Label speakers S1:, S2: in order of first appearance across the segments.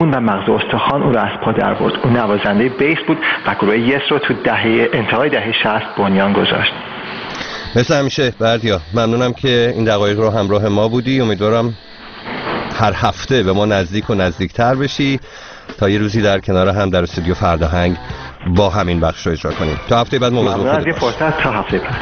S1: و مغز استخوان او را از پا در برد. او نوازنده بیس بود و گروه یس رو تو انتهای دهه 60 بنیان گذاشت.
S2: مثل همیشه بردیا، ممنونم که این دقایق رو همراه ما بودی. امیدوارم هر هفته به ما نزدیک و نزدیکتر بشی تا یه روزی در کنار هم در استودیو فرداهنگ با همین بخش رو اجرا کنیم. تا هفته بعد مواظب خودت باش.
S1: فرصت تا هفته بعد.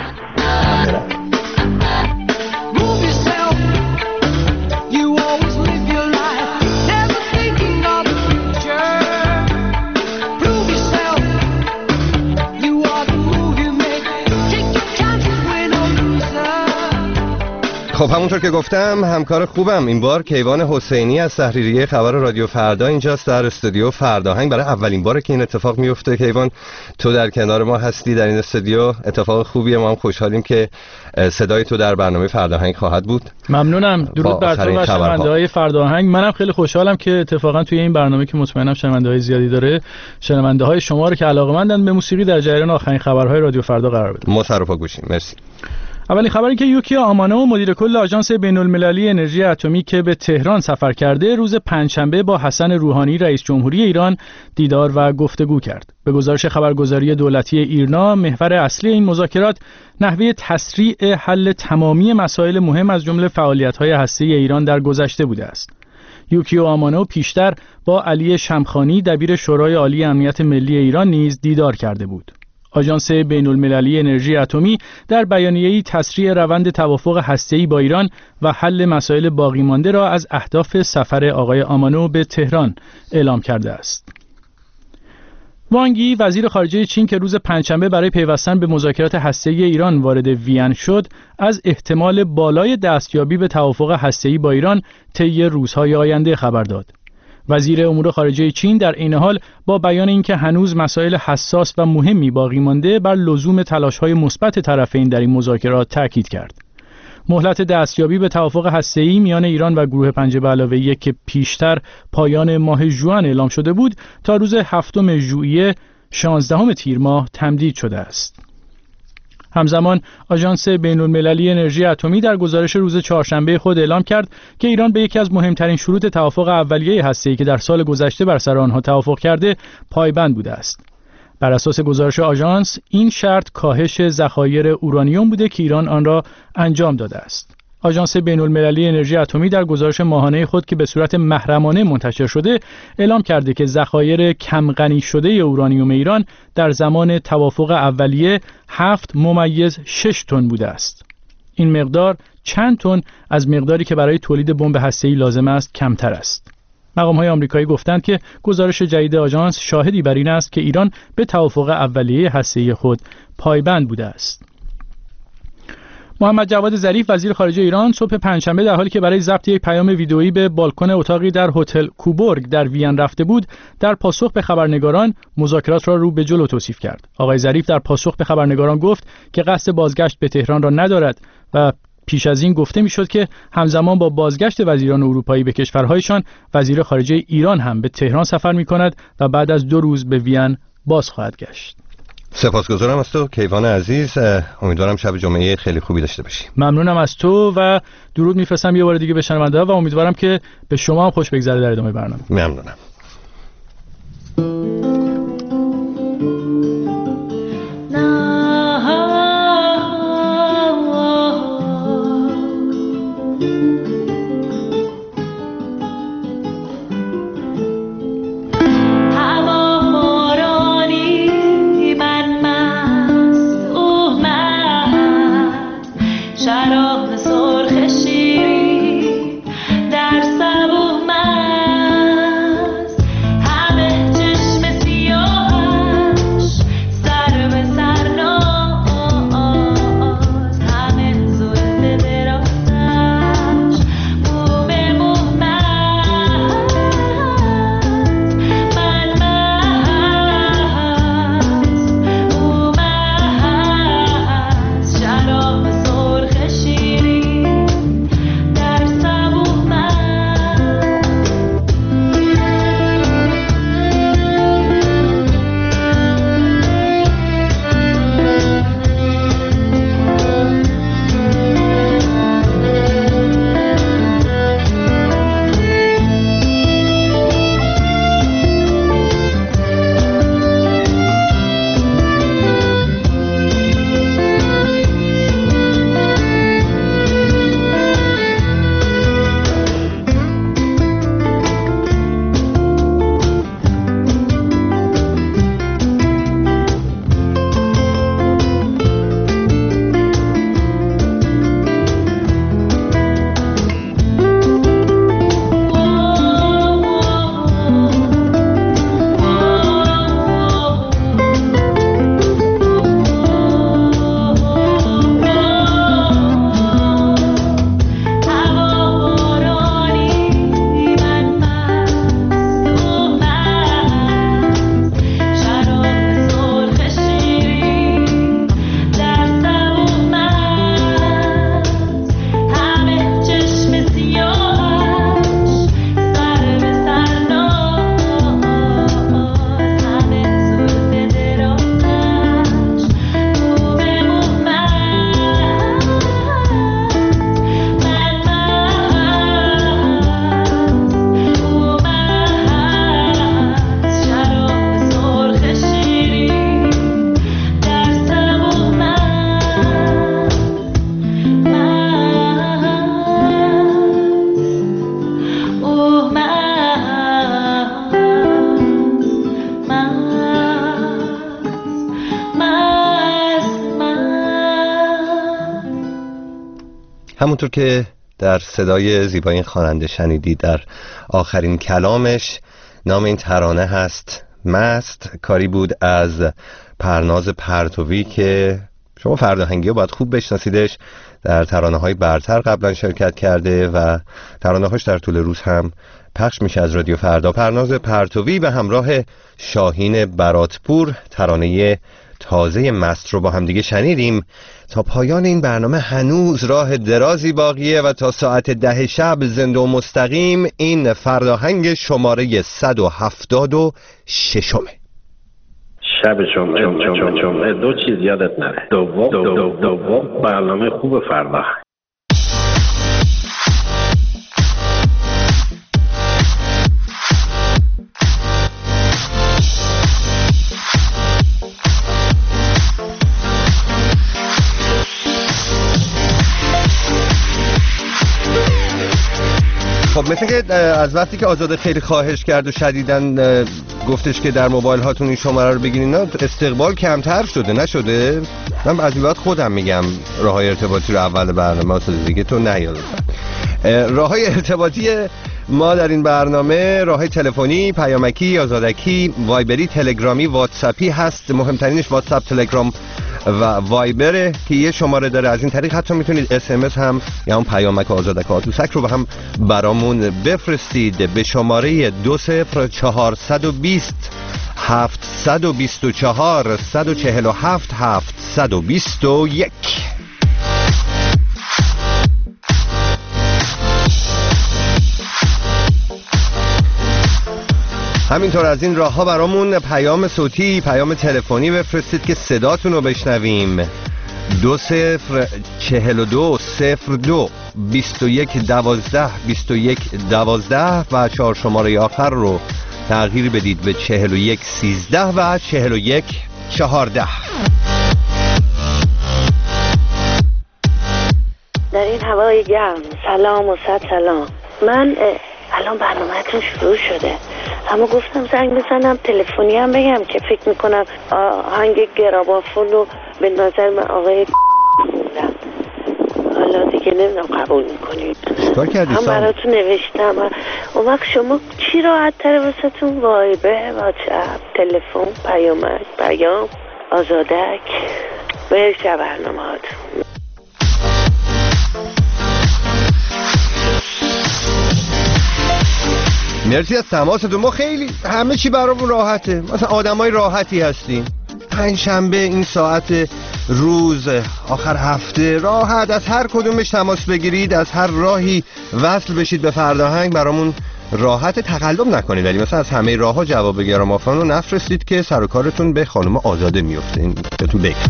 S2: خب همونطور که گفتم همکار خوبم این بار کیوان حسینی از تحریریه خبر رادیو فردا اینجاست در استودیو فرداهنگ. برای اولین باره که این اتفاق میفته کیوان تو در کنار ما هستی در این استودیو. اتفاق خوبیه، ما هم خوشحالیم که صدای تو در برنامه فرداهنگ خواهد بود.
S3: ممنونم. درود بر تو و شنونده‌های فرداهنگ. منم خیلی خوشحالم که اتفاقا توی این برنامه که مطمئنم شنونده‌های زیادی داره، شنونده‌های شما رو که علاقه‌مندن به موسیقی در جریان آخرین خبرهای رادیو فردا قرار بدم.
S2: ما سر و پا گوشیم. مرسی.
S3: اولین خبری که یوکیو آمانو مدیر کل آژانس بین‌المللی انرژی اتمی که به تهران سفر کرده، روز پنجشنبه با حسن روحانی رئیس جمهوری ایران دیدار و گفتگو کرد. به گزارش خبرگزاری دولتی ایرنا، محور اصلی این مذاکرات نحوه تسریع حل تمامی مسائل مهم از جمله فعالیت‌های هسته‌ای ایران در گذشته بوده است. یوکیو آمانو پیشتر با علی شمخانی دبیر شورای عالی امنیت ملی ایران نیز دیدار کرده بود. آژانس بین‌المللی انرژی اتمی در بیانیه‌ای تسریع روند توافق هسته‌ای با ایران و حل مسائل باقی مانده را از اهداف سفر آقای آمانو به تهران اعلام کرده است. وانگ یی وزیر خارجه چین که روز پنجشنبه برای پیوستن به مذاکرات هسته‌ای ایران وارد وین شد، از احتمال بالای دستیابی به توافق هسته‌ای با ایران طی روزهای آینده خبر داد. وزیر امور خارجه چین در عین حال با بیان اینکه هنوز مسائل حساس و مهمی باقی مانده، بر لزوم تلاش‌های مثبت طرفین در این مذاکرات تاکید کرد. مهلت دستیابی به توافق هسته‌ای میان ایران و گروه 5+1 که پیشتر پایان ماه ژوئن اعلام شده بود، تا روز 7 ژوئیه 16 تیر ماه تمدید شده است. همزمان آژانس بین‌المللی انرژی اتمی در گزارش روز چهارشنبه خود اعلام کرد که ایران به یکی از مهمترین شروط توافق اولیه هسته‌ای که در سال گذشته بر سر آنها توافق کرده پایبند بوده است. بر اساس گزارش آژانس، این شرط کاهش ذخایر اورانیوم بوده که ایران آن را انجام داده است. آژانس بین‌المللی انرژی اتمی در گزارش ماهانه خود که به صورت محرمانه منتشر شده اعلام کرده که ذخایر کم غنی شده اورانیوم ایران در زمان توافق اولیه 7.6 تن بوده است. این مقدار چند تن از مقداری که برای تولید بمب هسته‌ای لازم است کمتر است. مقام‌های آمریکایی گفتند که گزارش جدید آژانس شاهدی بر این است که ایران به توافق اولیه هسته‌ای خود پایبند بوده است. محمد جواد ظریف وزیر خارجه ایران صبح پنجشنبه در حالی که برای ضبط یک پیام ویدئویی به بالکن اتاقی در هتل کوبورگ در وین رفته بود، در پاسخ به خبرنگاران مذاکرات را رو به جلو توصیف کرد. آقای ظریف در پاسخ به خبرنگاران گفت که قصد بازگشت به تهران را ندارد و پیش از این گفته میشد که همزمان با بازگشت وزیران اروپایی به کشورهایشان، وزیر خارجه ایران هم به تهران سفر می‌کند و بعد از 2 روز به وین باز خواهد گشت.
S2: سپاسگزارم از تو کیوان عزیز. امیدوارم شب جمعه خیلی خوبی داشته باشی.
S3: ممنونم از تو و درود میفرستم یه بار دیگه به شنونده‌ها و امیدوارم که به شما هم خوش بگذره در ادامه برنامه.
S2: ممنونم. همونطور که در صدای زیبای این خواننده شنیدید در آخرین کلامش، نام این ترانه هست مست. کاری بود از پرناز پرتوی که شما فرداهنگی رو باید خوب بشناسیدش، در ترانه‌های برتر قبلا شرکت کرده و ترانه‌هاش در طول روز هم پخش میشه از رادیو فردا. پرناز پرتوی به همراه شاهین براتپور ترانه تازه مست رو با هم دیگه شنیدیم. تا پایان این برنامه هنوز راه درازی باقیه و تا ساعت 10 شب زنده و مستقیم این فرداهنگ شماره 176.
S4: شب جمعه دو چیز یادت نره. دوم برنامه خوب فردا.
S2: خب مثل که از وقتی که آزاده خیلی خواهش کرد و شدیداً گفتش که در موبایل هاتون این شماره رو بگیرین، استقبال کمتر شده نشده؟ من از این بعد خودم میگم راههای ارتباطی رو اول برنامه آزاده دیگه تو نیادم. راههای ارتباطی ما در این برنامه راههای تلفنی، پیامکی، آزادکی، وایبری، تلگرامی، واتساپی هست. مهمترینش واتساپ، تلگرام و وایبره که یه شماره داره. از این طریق حتی میتونید SMS هم یا اون پیامک آزادک آتوسک رو به هم برامون بفرستید به شماره 20420 724 147 721. همینطور از این راه ها برامون پیام صوتی، پیام تلفنی بفرستید که صداتون رو بشنویم. 2042 02 21 12 21 12 و 4 شماره آخر رو تغییر بدید به 41 13 و 41 14.
S5: در این هوای گرم سلام و صد سلام. من الان برنامه‌تون شروع شده، اما گفتم زنگ بزنم تلفنی هم بگم که فکر میکنم آهنگ گرابافون رو به نظر من آقای خوندم. حالا دیگه نمیدونم قبول میکنید.
S2: چیکار کردی
S5: هم براتون نوشتم. اون وقت شما چی راحت تره واسه تون؟ وایبر، واتساپ، تلفن، پیام، آزادک، برشه برنامه هاتون.
S2: مرسی از تماستون. ما خیلی همه چی برامون راحته، مثلا آدمای راحتی هستیم. پنجشنبه این ساعت روز آخر هفته راحت از هر کدومش تماس بگیرید، از هر راهی وصل بشید به فرداهنگ برامون راحت. تقلب نکنید، ولی مثلا از همه راه‌ها جواب گرامافون رو نفرستید که سر و کارتون به خانم آزاده میفته. این بهتون بگم.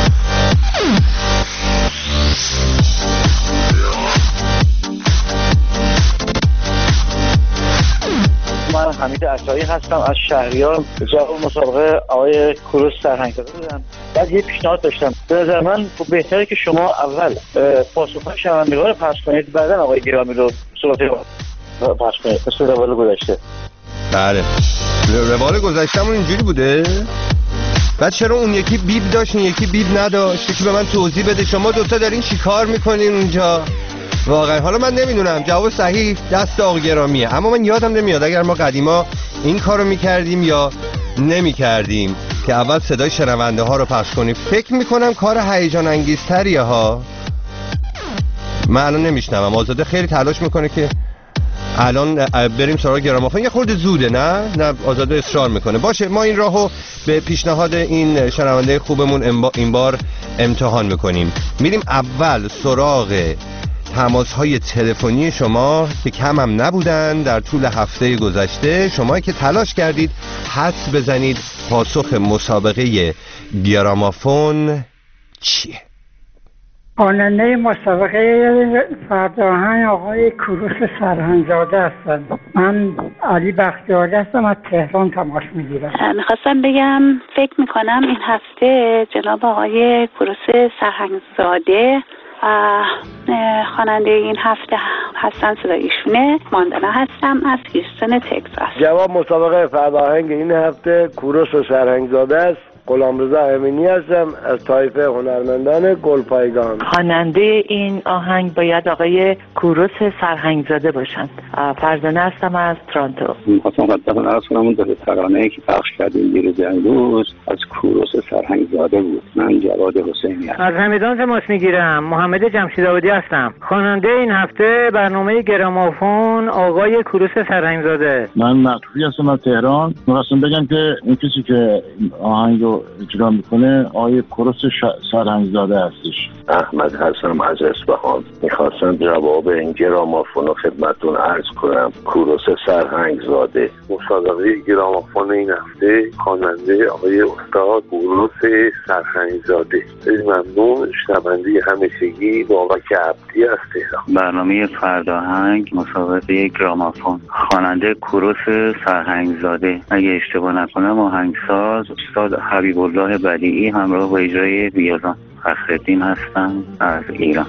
S6: من حمید عطایی هستم از شهریار. جواب مسابقه آقای کوروش سرهنگزاده بودم. بعد یه پیشنهاد داشتم. به نظر من بهتره که شما اول پاسخهای شنوندگان رو پخش کنید، بعداً آقای گرامی رو صورت پخش کنید. مثل روال گذشته.
S2: بله، روال گذشته‌مون اینجوری بوده. بعد چرا اون یکی بیب داشت این یکی بیب نداشت؟ یکی به من توضیح بده. شما دوتا دارین چی کار میکنین اونجا؟ واقعا حالا من نمیدونم، جواب صحیح دست آقا گرامیه، اما من یادم نمیاد اگر ما قدیما این کارو میکردیم یا نمیکردیم که اول صدای شنونده ها رو پخش کنیم. فکر میکنم کار هیجان انگیزتریه ها. من الان نمیشنوم. آزاده خیلی تلاش میکنه که الان بریم سراغ گرامافون. یه خورده زوده. نه آزاده اصرار میکنه. باشه، ما این راهو به پیشنهاد این شنونده خوبمون این بار امتحان میکنیم. میریم اول سراغ تماس‌های تلفنی شما که کم هم نبودن در طول هفته گذشته. شما که تلاش کردید حدس بزنید پاسخ مسابقه گرامافون چیه؟
S7: خواننده مسابقه فرداهنگ آقای کوروش سرهنگزاده هستم. من علی بختیاری هستم، از تهران تماس میگیرم.
S5: میخواستم بگم فکر میکنم این هفته جناب آقای کوروش سرهنگزاده خواننده این هفته هستن. صدای ایشونه. ماندانا هستم از هیوستن تگزاس.
S6: جواب مسابقه فرداهنگ این هفته کوروش سرهنگزاده است
S8: غلامرضا امینی هستم از طایفه هنرمندان گلپایگان.
S9: خواننده این آهنگ باید آقای کوروش سرهنگزاده باشند. فرزانه هستم از تورنتو.
S10: خواستم خدمتتون عرض کنم اون ترانه‌ای که پخش کردیم دیروز امروز از کوروش سرهنگزاده بود. من جواد حسینی هستم.
S11: از همیدان تماس میگیرم. محمد جمشیدآبادی هستم. خواننده این هفته برنامه گرامافون آقای کوروش سرهنگزاده.
S12: من مطفی هستم از تهران. می‌خواستم بگم که این کسی که آهنگ رو اجرا میکنه آقای کوروش سرهنگزاده هستش.
S4: احمد هستم از اصفهان. میخواستم جواب این گرامافون رو خدمتتون عرض کنم. کوروش سرهنگزاده. مسابقه گرامافون این هفته خواننده آقای استاد کوروش سرهنگزاده. ممنون. شنونده همیشگی بابک عبدی از تهران.
S13: برنامه فرداهنگ مسابقه گرامافون خواننده کوروش سرهنگزاده. اگه اشتباه نکنم آهنگساز استاد حبیب الله بدیعی همراه با اجرای ویولن. فخرالدین هستم از ایران.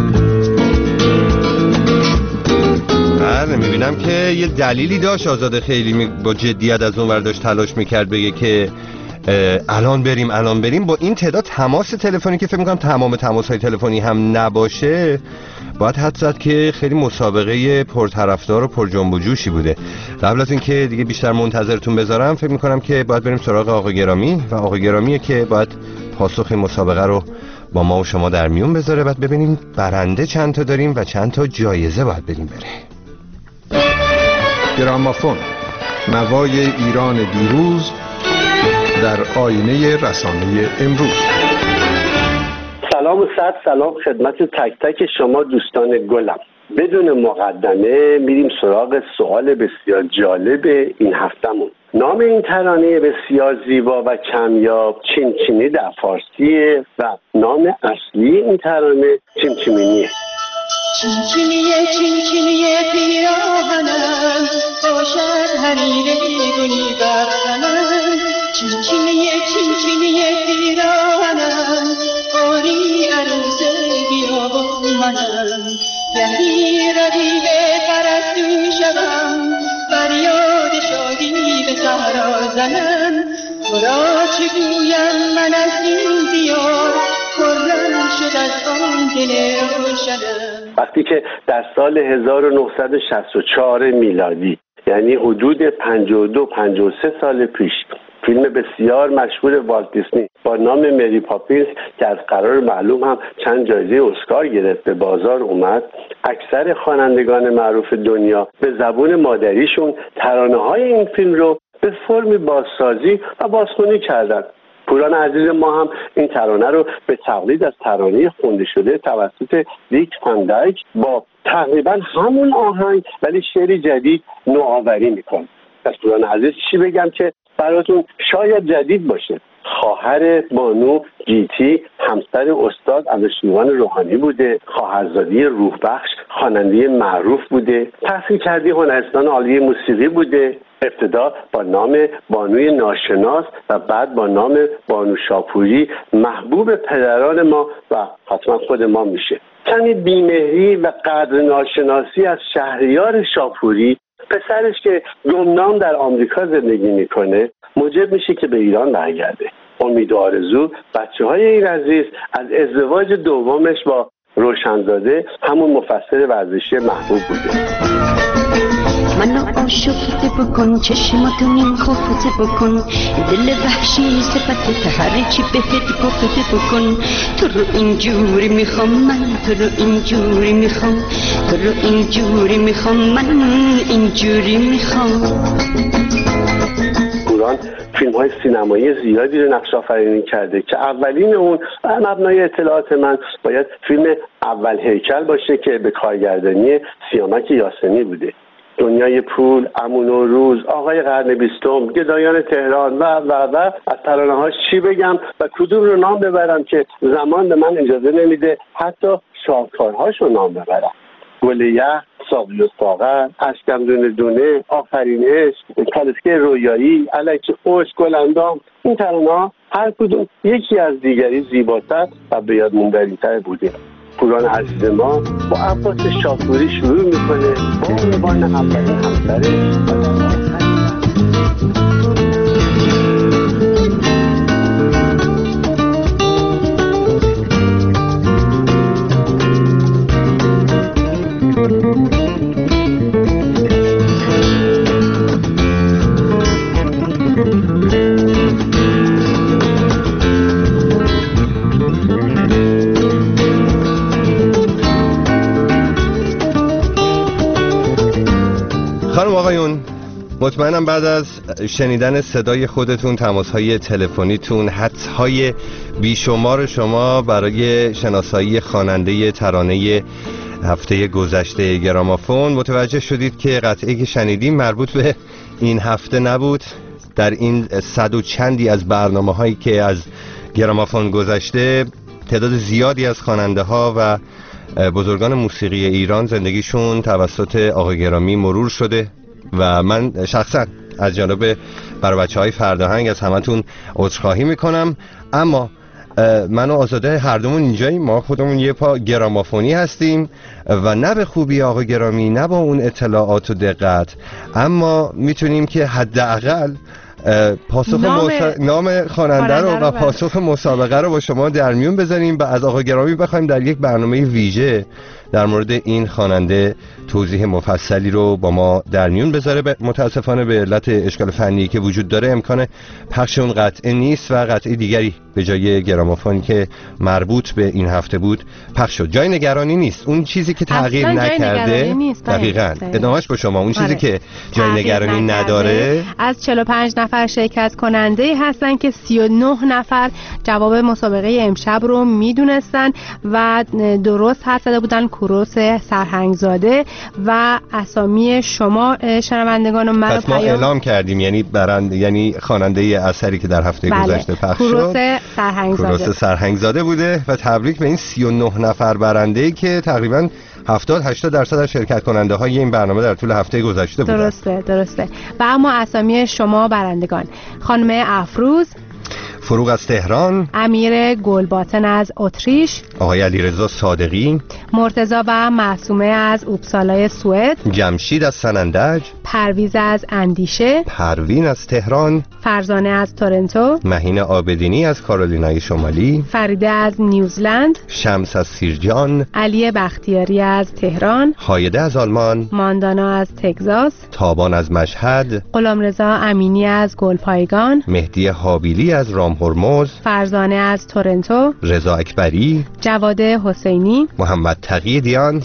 S2: بله میبینم که یه دلیلی داشت آزاده خیلی با جدیت از اون ور داشت تلاش میکرد بگه که الان بریم. با این تعداد تماس تلفنی که فکر میکنم تمام تماس‌های تلفنی هم نباشه باید حد زد که خیلی مسابقه پرطرفدار و پر جنب و جوشی بوده. قبل از اینکه دیگه بیشتر منتظرتون بذارم فکر میکنم که باید بریم سراغ آقا گرامی و آقا گرامیه که باید پاسخ مسابقه رو با ما و شما در میون بذاره. بعد ببینیم برنده چند تا داریم و چند تا جایزه باید بریم بره.
S14: گرامافون، نوای ایران دیروز در آینه رسانه امروز.
S15: سلام و صد سلام خدمت تک تک شما دوستان گلم. بدون مقدمه میریم سراغ سوال بسیار جالب این هفتمون. نام این ترانه بسیار زیبا و کمیاب چینچینی در فارسیه و نام اصلی این ترانه چینچینیه.
S16: چینچینیه پیراهنم باشد حریر گلی برزنم. چینچینیه پیراهنم آری عروس بیابان منم. گهی ردیب پرستو شدم فریاد شادی به صحرا زنم. تو را چه گویم من از این دیار خرم شد از آن دل روشنم.
S15: وقتی که در سال 1964 میلادی یعنی حدود 52-53 سال پیش فیلم بسیار مشهور والت دیسنی با نام مری پاپینز که از قرار معلوم هم چند جایزه اسکار گرفت به بازار اومد، اکثر خوانندگان معروف دنیا به زبون مادریشون ترانه‌های این فیلم رو به فرم بازسازی و بازخوانی کردن. پوران عزیز ما هم این ترانه رو به تقلید از ترانه خونده شده توسط ریک فان دایک با تقریبا همون آهنگ ولی شعری جدید نوآوری میکنه. از پوران عزیز چی بگم که براتون شاید جدید باشه. خواهر بانو گیتی همسر استاد امیرشیروان روحانی بوده، خواهرزادی روح بخش خواننده معروف بوده، تحصیل کردی هنرستان عالی موسیقی بوده. ابتدا با نام بانوی ناشناس و بعد با نام بانو شاپوری محبوب پدران ما و حتما خود ما میشه. کمی بیمهری و قدر ناشناسی از شهریار شاپوری پسرش که گمنام در آمریکا زندگی میکنه موجب میشه که به ایران برگرده. امید و آرزو بچه‌های این عزیز از ازدواج دومش با روشنزاده همون مفسر ورزشی محبوب بوده.
S16: منو آشفته بکن چشماتو نیم خفته بکن دل وحشی صفتت هر چی بهت گفته بکن. تو رو اینجوری میخوام من، تو رو اینجوری میخوام، تو رو اینجوری میخوام، من اینجوری میخوام.
S15: پوران فیلم های سینمایی زیادی رو نقش آفرینی کرده که اولین اون مبنای اطلاعات من باید فیلم اول هیکل باشه که به کارگردانی سیامک یاسمی بوده. دنیای پول، امون و روز، آقای قرن بیستم، گدایان تهران و از ترانه‌هاش چی بگم و کدوم رو نام ببرم که زمان به من اجازه نمیده حتی شاهکارهاش رو نام ببرم. گل یخ، ساقی و ساغر، اشکم دونه دونه، آخرین عشق، کالسکه رویایی، الک خوش، گلندام. این ترانه‌ها هر کدوم یکی از دیگری زیباتر و به یاد موندنی‌تر بوده. پوران عزیز ما با عباس شاپوری شروع میکنه با عنوان اولین همسرش.
S2: خانم آقایون، مطمئنم بعد از شنیدن صدای خودتون، تماس‌های تلفنیتون، حدس‌های بیشمار شما برای شناسایی خواننده ترانه هفته گذشته گرامافون متوجه شدید که قطعه‌ای که شنیدیم مربوط به این هفته نبود. در این 100 و چندی از برنامه‌هایی که از گرامافون گذشته، تعداد زیادی از خواننده‌ها و بزرگان موسیقی ایران زندگیشون توسط آقای گرامی مرور شده و من شخصا از جانب برای بچه‌های فرداهنگ از همتون عذرخواهی میکنم. اما من و آزاده هر دومون اینجاییم، ما خودمون یه پا گرامافونی هستیم و نه به خوبی آقای گرامی، نه با اون اطلاعات و دقت، اما میتونیم که حداقل پاسخ نام خواننده رو و پاسخ مسابقه رو با شما در میون بذاریم و از آقای گرامی بخوایم در یک برنامه ویژه در مورد این خواننده توضیح مفصلی رو با ما در میون بذاره. متاسفانه به علت اشکال فنی که وجود داره امکان پخش اون قطعه نیست و قطعه دیگری به جای گرامافونی که مربوط به این هفته بود پخش شد. جای نگرانی نیست، اون چیزی که تغییر نکرده دقیقاً ادامهش با شما، اون چیزی که جای نگرانی نداره،
S17: از 45 نفر شرکت کننده هستن که 39 نفر جواب مسابقه امشب رو میدونستن و درست حرف زده بودن. کوروس سرهنگزاده و اسامی شما شنوندگان من رو
S2: ما اعلام کردیم، یعنی خواننده اثری که در هفته گذشته پخش شد کوروس سرهنگزاده بوده و تبریک به این 39 نفر برنده‌ای که تقریباً 70-80% از شرکت کننده های این برنامه در طول هفته گذشته بودن.
S17: درسته. و اما اسامی شما برندگان: خانم افروز
S2: فروغ از تهران،
S17: امیر گلباطن از اتریش،
S2: آقای علیرضا صادقی،
S17: مرتضی و معصومه از اوپسالای سوئد،
S2: جمشید از سنندج،
S17: پرویز از اندیشه،
S2: پروین از تهران،
S17: فرزانه از تورنتو،
S2: مهین آبدینی از کارولینای شمالی،
S17: فریده از نیوزلند،
S2: شمس از سیرجان،
S17: علی بختیاری از تهران،
S2: هایده از آلمان،
S17: ماندانا از تگزاس،
S2: تابان از مشهد،
S17: غلامرضا امینی از گلپایگان،
S2: مهدی حابیلی از رام هرمز،
S17: فرزانه از تورنتو،
S2: رضا اکبری،
S17: جواد حسینی،
S2: محمد تقی دیان،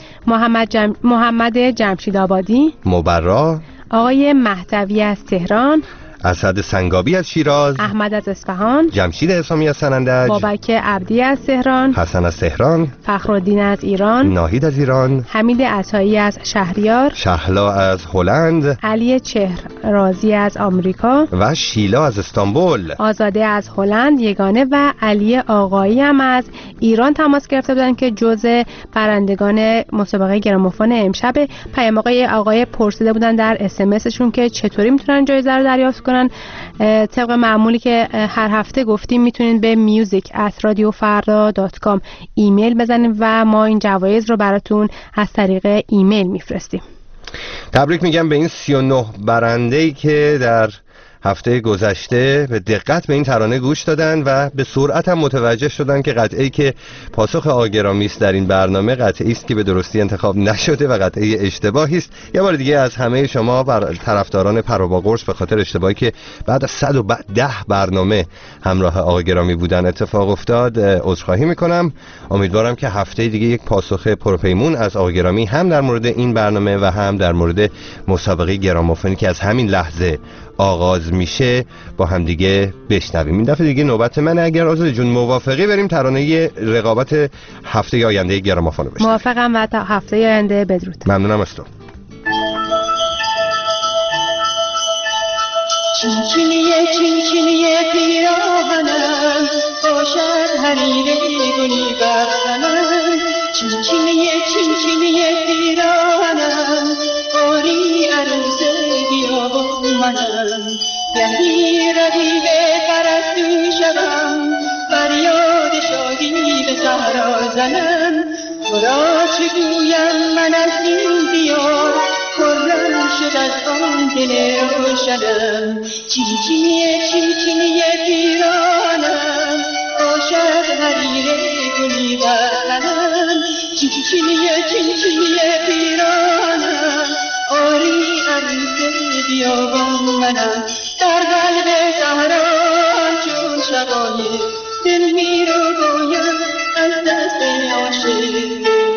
S17: محمد جمشید آبادی،
S2: مبرا،
S17: آقای مهدوی از تهران،
S2: اسد سنگابی از شیراز،
S17: احمد از اصفهان،
S2: جمشید اسامی از سنندج،
S17: بابک عبدی از تهران،
S2: حسن از تهران،
S17: فخرالدین از ایران،
S2: ناهید از ایران،
S17: حمید عطایی از شهریار،
S2: شهلا از هلند،
S17: علی چهررازی از آمریکا
S2: و شیلا از استانبول،
S17: آزاده از هلند یگانه و علی آقایی هم از ایران تماس گرفته بودن که جزء برندگان مسابقه گرامافون امشب. پیام آقای پرسیده بودن در اس‌ام‌اسشون که چطوری میتونن جایزه رو دریافت کنن. طبق معمولی که هر هفته گفتیم میتونین به music@radiofarda.com ایمیل بزنید و ما این جوایز رو براتون از طریق ایمیل میفرستیم.
S2: تبریک میگم به این 39 برنده‌ای که در هفته گذشته به دقت به این ترانه گوش دادن و به سرعت هم متوجه شدن که قطعه‌ای که پاسخ آگرامی است در این برنامه قطعه‌ای است که به درستی انتخاب نشده و قطعه اشتباهی است. یه بار دیگه از همه شما طرفداران پرو قرص به خاطر اشتباهی که بعد از 110 برنامه همراه آگرامی بودن اتفاق افتاد عذرخواهی میکنم. امیدوارم که هفته دیگه یک پاسخ پرپیمون از آگرامی هم در مورد این برنامه و هم در مورد مسابقه گرامافونی که از همین لحظه آغاز میشه با هم دیگه بشنویم. این دفعه دیگه نوبت منه. اگر آزاده جون موافقی بریم ترانه رقابت هفته آینده گرامافون رو بشنویم.
S17: موافقم و تا هفته آینده بدرود.
S2: ممنونم از تو.
S16: چینچینیه پیراهنم باشد حریره گلی بخزنم چینچینیه پیراهنم باری عروسه بیابان منم گهی ردیب پرستو شدم فریاد شادی به صحرا زنم تو را چه گویم من از این دیار خرم شد از آن دل روشنم چینچینیه پیرانم باشد حریره گلی بخزنم چینچینیه پیرانم آری عروس بیابان منم در قلب تماشای دل میره باید از دست عاشق.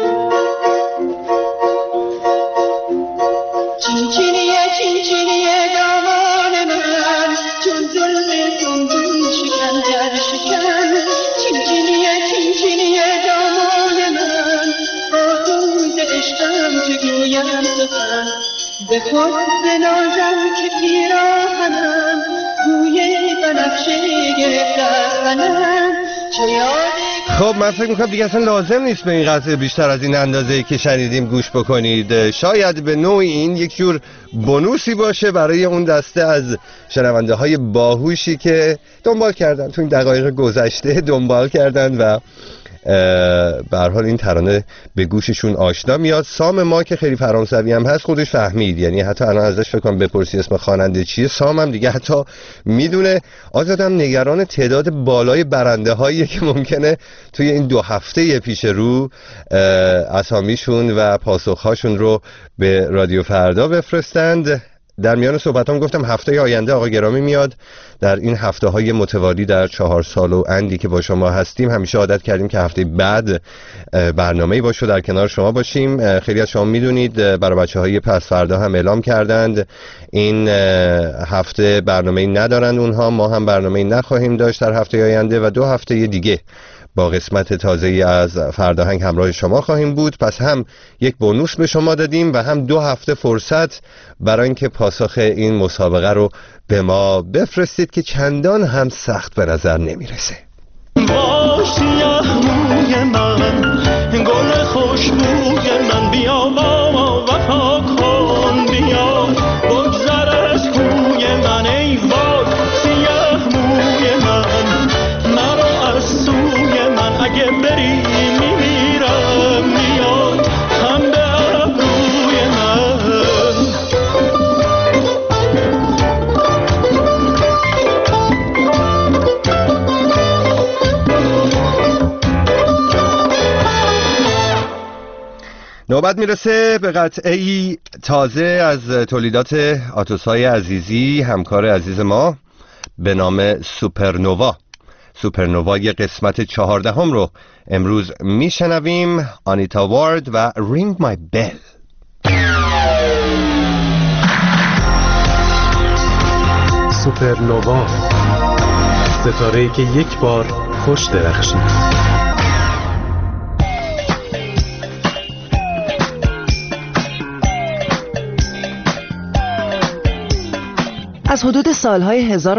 S16: چینچینیه چینچینیه دامان من چون ظلم زندون شکن در شکن. چینچینیه چینچینیه دامان من با روز عشقم چگویم سخن. به خود بنازم که پیراهنم گوی بنفشه گرفت از غنم. چه یادی
S2: خب من فکر میکنم دیگه اصلا لازم نیست به این قضیه بیشتر از این اندازه‌ای که شنیدیم گوش بکنید. شاید به نوعی این یک جور بونوسی باشه برای اون دسته از شنونده های باهوشی که دنبال کردن تو این دقایق گذشته، دنبال کردن و به هر حال این ترانه به گوششون آشنا میاد. سام ما که خیلی فرانسوی هم هست خودش فهمید، یعنی حتی الان ازش فکر کنم بپرسی اسم خواننده چیه، سام هم دیگه حتی میدونه. آزادم نگران تعداد بالای برنده هایی که ممکنه توی این 2 هفته پیش رو اسامیشون و پاسخهاشون رو به رادیو فردا بفرستند. در میان صحبتام گفتم هفته آینده آقا گرامی میاد. در این هفته های متوالی در 4 سال و اندی که با شما هستیم همیشه عادت کردیم که هفته بعد برنامه‌ای باشه در کنار شما باشیم. خیلی از شما میدونید برای بچه‌های پس فردا هم اعلام کردند این هفته برنامه‌ای ندارند اونها، ما هم برنامه‌ای نخواهیم داشت در هفته آینده و 2 هفته دیگه با قسمت تازه‌ای از فرداهنگ همراه شما خواهیم بود. پس هم یک بونوس به شما دادیم و هم 2 هفته فرصت برای اینکه پاسخ این مسابقه رو به ما بفرستید که چندان هم سخت به نظر نمیرسه.
S18: سیاه‌موی من گل خوشبوی من بیا با وفا کن بیا بگذر از کوی من ای وای سیاه‌موی من مرا از سوی من اگه بری میمیرم میاد هم به ابروی من.
S2: نوبت میرسه به قطعه‌ای تازه از تولیدات آتوسای عزیزی، همکار عزیز ما، به نام سوپرنووا. سوپرنووا یه قسمت 14 رو امروز میشنویم. آنیتا وارد و رینگ مای بل.
S19: سوپرنووا، ستاره‌ای که یک بار خوش درخشید.
S20: از حدود سالهای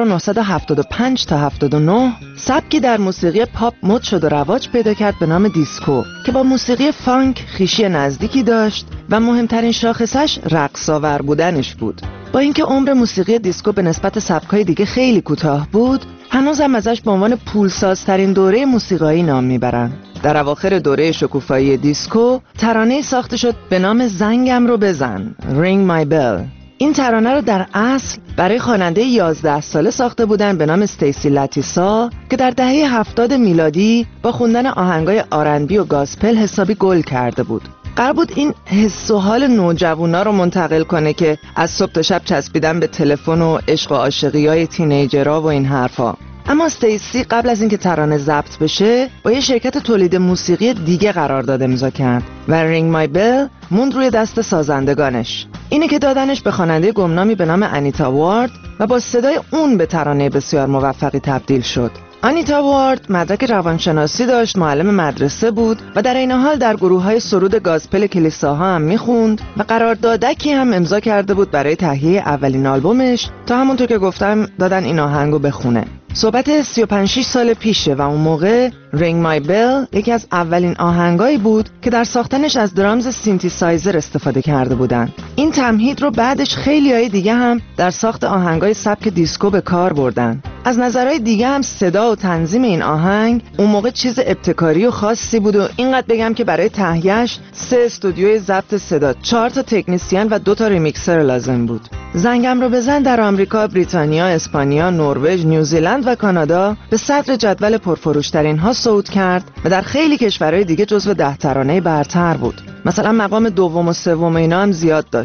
S20: 1975 تا 79 سبکی در موسیقی پاپ مد شد و رواج پیدا کرد به نام دیسکو که با موسیقی فانک خویشی نزدیکی داشت و مهمترین شاخصش رقص‌آور بودنش بود. با اینکه عمر موسیقی دیسکو به نسبت سبک‌های دیگه خیلی کوتاه بود، هنوز هم ازش به عنوان پولسازترین دوره موسیقایی نام میبرن. در اواخر دوره شکوفایی دیسکو ترانه‌ای ساخته شد به نام زنگم رو بزن، Ring My Bell. این ترانه رو در اصل برای خواننده 11 ساله ساخته بودن به نام استیسی لاتیسا که در دهه 70 میلادی با خوندن آهنگای آرنبی و گاسپل حسابی گل کرده بود. قرار بود این حس و حال نوجوانا رو منتقل کنه که از صبح تا شب چسبیدن به تلفن و عشق و عاشقی‌های تینیجرها و این حرفا. اما استیسی قبل از اینکه ترانه ضبط بشه با یه شرکت تولید موسیقی دیگه قرارداد امضا کرد و رینگ مای بل موند روی دست سازندگانش. اینه که دادنش به خواننده گمنامی به نام انیتا وارد و با صدای اون به ترانه بسیار موفقی تبدیل شد. انیتا وارد مدرک روانشناسی داشت، معلم مدرسه بود و در این حال در گروه‌های سرود گاسپل کلیساها هم میخوند و قراردادکی هم امضا کرده بود برای تهیه اولین آلبومش تا همونطور که گفتم دادن این آهنگو بخونه. صحبت 35 سال پیشه و اون موقع رینگ مای بل یکی از اولین آهنگایی بود که در ساختنش از درامز سینتیسایزر استفاده کرده بودن. این تمهید رو بعدش خیلیای دیگه هم در ساخت آهنگای سبک دیسکو به کار بردن. از نظرهای دیگه هم صدا و تنظیم این آهنگ اون موقع چیز ابتکاری و خاصی بود و اینقدر بگم که برای تهیهش 3 استودیوی ضبط صدا، 4 تا تکنیسین و 2 تا ریمیکسر لازم بود. زنگم رو بزن در آمریکا، بریتانیا، اسپانیا، نروژ، نیوزیلند و کانادا به صدر جدول پرفروشترین ها صعود کرد و در خیلی کشورهای دیگه جزو 10 ترانه برتر بود. مثلا مقام دوم و سوم اینا هم زیاد داشت.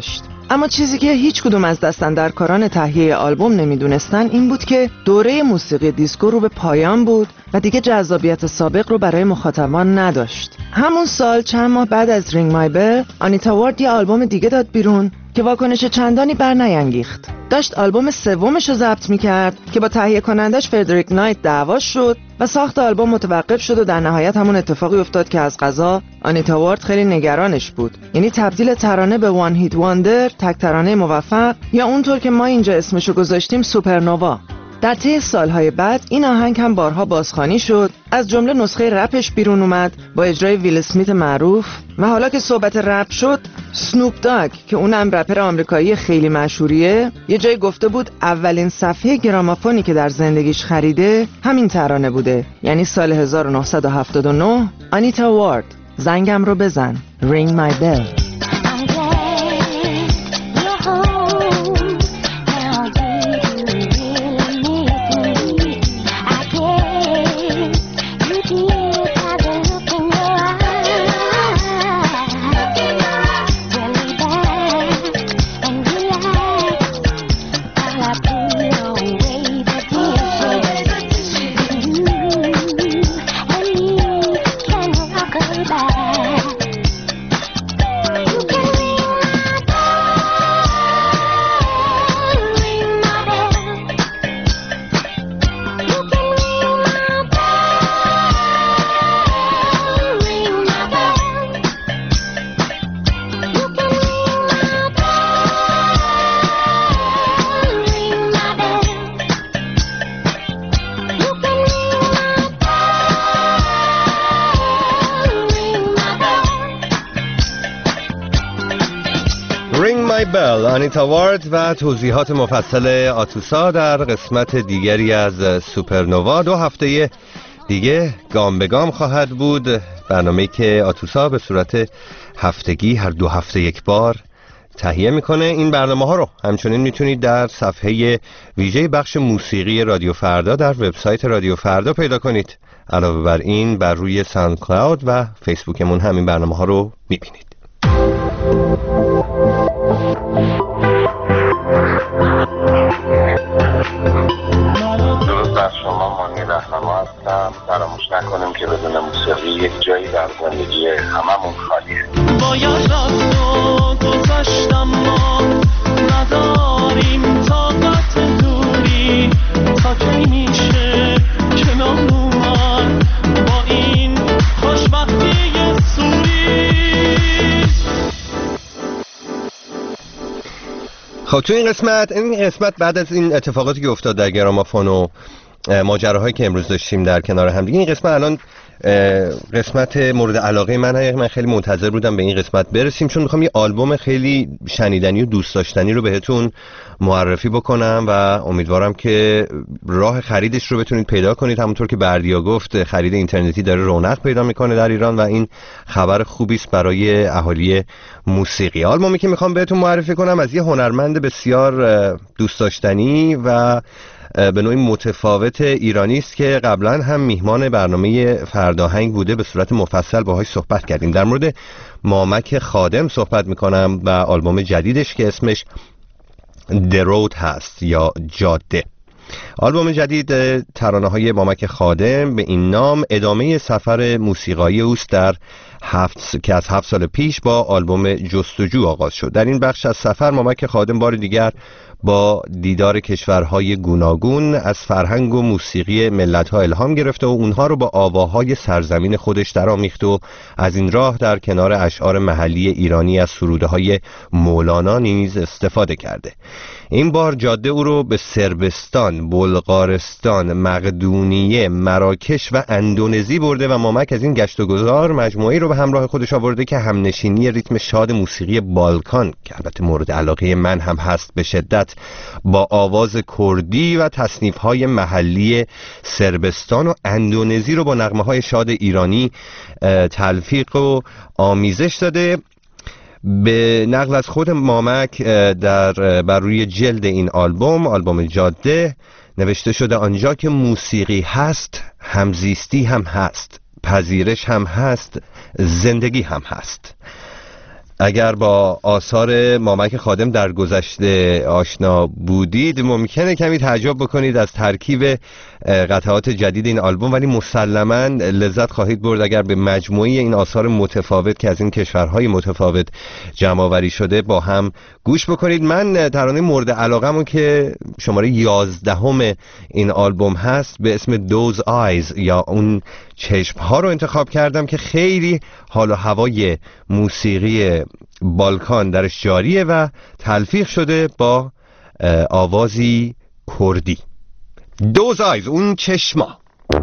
S20: اما چیزی که هیچ کدوم از دستاندرکاران تهیه آلبوم نمیدونستن این بود که دوره موسیقی دیسکو رو به پایان بود و دیگه جذابیت سابق رو برای مخاطبان نداشت. همون سال چند ماه بعد از رینگ مای بل، آنیتا وارد یه آلبوم دیگه داد بیرون که واکنش چندانی بر نینگیخت. داشت آلبوم سومش رو ضبط میکرد که با تهیه کنندش فردریک نایت دعوا شد و ساخت آلبوم متوقف شد و در نهایت همون اتفاقی افتاد که از قضا آنیتا وارد خیلی نگرانش بود، یعنی تبدیل ترانه به وان هیت واندر، تک ترانه موفق، یا اونطور که ما اینجا اسمشو گذاشتیم سوپرنووا. در طی سالهای بعد این آهنگ هم بارها بازخوانی شد، از جمله نسخه رپش بیرون اومد با اجرای ویل اسمیت معروف. و حالا که صحبت رپ شد، سنوپ داگ که اونم رپر آمریکایی خیلی مشهوریه، یه جایی گفته بود اولین صفحه گرامافونی که در زندگیش خریده همین ترانه بوده، یعنی سال 1979. آنیتا وارد، زنگم رو بزن، Ring My Bell.
S2: آنیتا وارد و توضیحات مفصل آتوسا در قسمت دیگری از سوپرنووا. 2 هفته دیگه گام به گام خواهد بود، برنامه‌ای که آتوسا به صورت هفتگی هر 2 هفته یک بار تهیه میکنه. این برنامه ها رو همچنین میتونید در صفحه ویژه بخش موسیقی رادیو فردا در وبسایت رادیو فردا پیدا کنید. علاوه بر این بر روی ساوند کلاود و فیسبوکمون هم این برنامه ها رو میبینید.
S4: درود بر شما، مانی رهنما هستم. فراموش نکنیم که بدون موسیقی یک جایی در زندگی هممون خالیه. باید رفت و گذشتم، ما نداریم طاقت دوری، تا کی میشه کنار اومد با این خوشبختی سوری.
S2: خب تو این قسمت بعد از این اتفاقاتی که افتاد در گرامافون و ماجراهایی که امروز داشتیم در کنار هم دیگه، این قسمت الان قسمت مورد علاقه من خیلی منتظر بودم به این قسمت برسیم، چون میخوام یه آلبوم خیلی شنیدنی و دوست داشتنی رو بهتون معرفی بکنم و امیدوارم که راه خریدش رو بتونید پیدا کنید. همونطور که بردیا گفت، خرید اینترنتی داره رونق پیدا میکنه در ایران و این خبر خوبی است برای اهالی موسیقی. آلبومی که میخوام بهتون معرفی کنم از یه هنرمند بسیار دوست داشتنی و به نوعی متفاوت ایرانی است که قبلا هم میهمان برنامه فرداهنگ بوده، به صورت مفصل باهاش صحبت کردیم. در مورد مامک خادم صحبت میکنم و آلبوم جدیدش که اسمش The Road هست یا جاده. آلبوم جدید ترانه‌های مامک خادم به این نام ادامه سفر موسیقایی اوست که از 7 سال پیش با آلبوم جستجو آغاز شد. در این بخش از سفر مامک خادم بار دیگر با دیدار کشورهای گوناگون از فرهنگ و موسیقی ملت‌ها الهام گرفته و اونها رو با آواهای سرزمین خودش درآمیخت و از این راه در کنار اشعار محلی ایرانی از سروده‌های مولانا نیز استفاده کرده. این بار جاده او رو به صربستان، بلغارستان، مقدونیه، مراکش و اندونزی برده و مامک از این گشت و گذار مجموعه‌ای رو به همراه خودش آورده که همنشینی ریتم شاد موسیقی بالکان که البته مورد علاقه من هم هست به شدت، با آواز کردی و تصنیف‌های محلی صربستان و اندونزی رو با نغمه‌های شاد ایرانی تلفیق و آمیزش داده. به نقل از خود مامک بر روی جلد این آلبوم جاده نوشته شده آنجا که موسیقی هست، همزیستی هم هست، پذیرش هم هست، زندگی هم هست. اگر با آثار مامک خادم در گذشته آشنا بودید ممکنه کمی تعجب بکنید از ترکیب قطعات جدید این آلبوم، ولی مسلماً لذت خواهید برد اگر به مجموعه این آثار متفاوت که از این کشورهای متفاوت جمع آوری شده با هم گوش بکنید. من ترانه مورد علاقه‌مو که شماره 11 این آلبوم هست به اسم Those Eyes یا اون چشم‌ها رو انتخاب کردم که خیلی حال و هوای موسیقی بالکان درش جاریه و تلفیق شده با آوازی کردی. Those Eyes، اون چشما.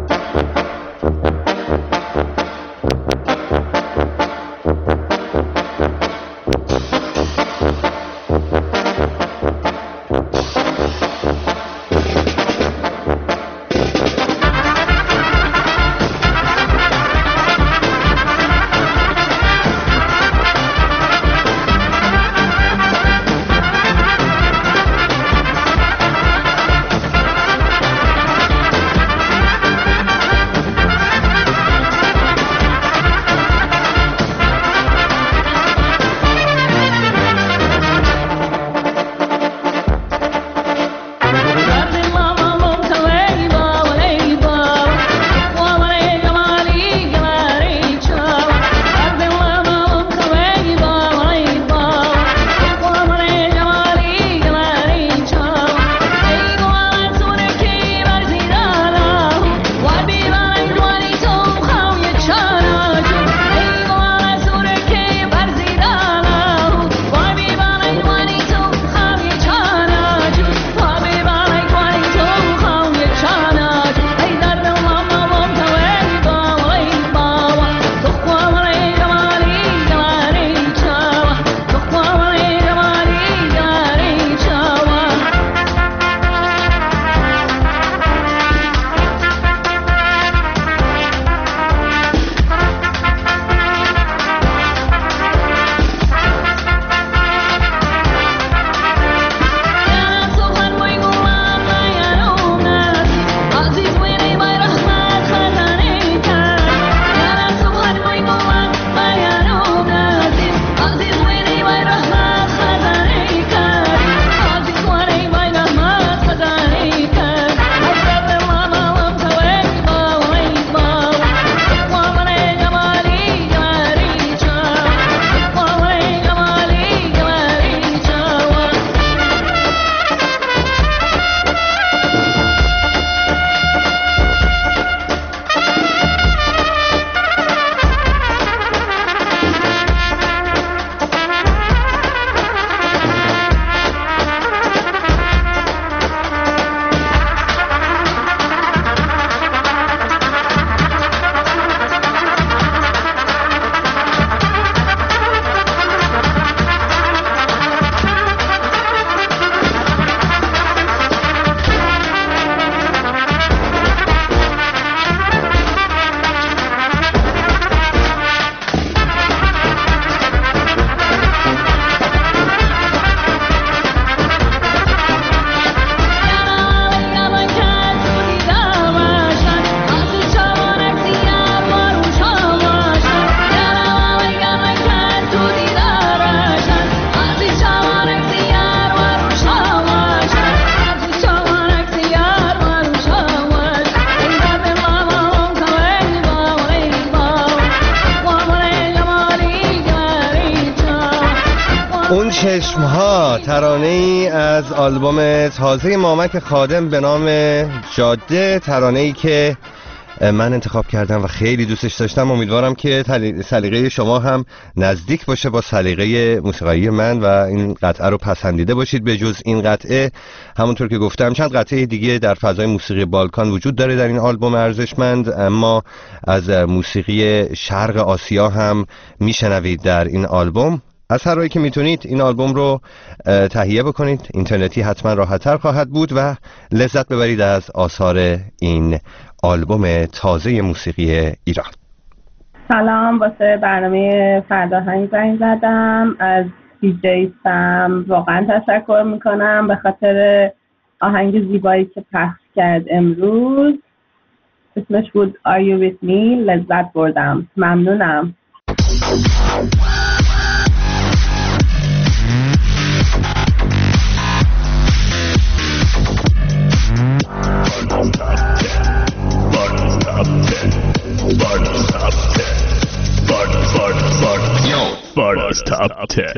S2: اون چشمها، ترانه ای از آلبوم تازه مامک خادم به نام جاده، ترانه ای که من انتخاب کردم و خیلی دوستش داشتم. امیدوارم که سلیقه شما هم نزدیک باشه با سلیقه موسیقایی من و این قطعه رو پسندیده باشید. به جز این قطعه، همونطور که گفتم، چند قطعه دیگه در فضای موسیقی بالکان وجود داره در این آلبوم ارزشمند، اما از موسیقی شرق آسیا هم میشنوید در این آلبوم. از هر راهی که میتونید این آلبوم رو تهیه بکنید، اینترنتی حتما راحت‌تر خواهد بود و لذت ببرید از آثار این آلبوم تازه موسیقی ایران.
S21: سلام، واسه برنامه فرداهنگ زنگ زدم. از دی‌جی سم واقعا تشکر میکنم به خاطر آهنگ زیبایی که پخش کرد امروز. اسمش بود Are You With Me. لذت بردم. ممنونم.
S3: Top 10.